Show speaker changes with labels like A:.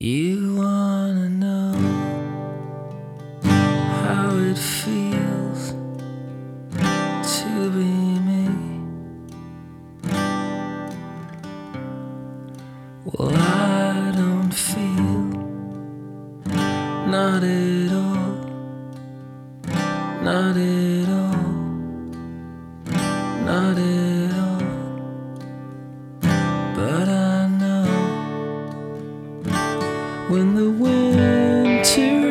A: You wanna know how it feels to be me? Well, I don't feel, not at all, not at all, not at all. But I know when the winter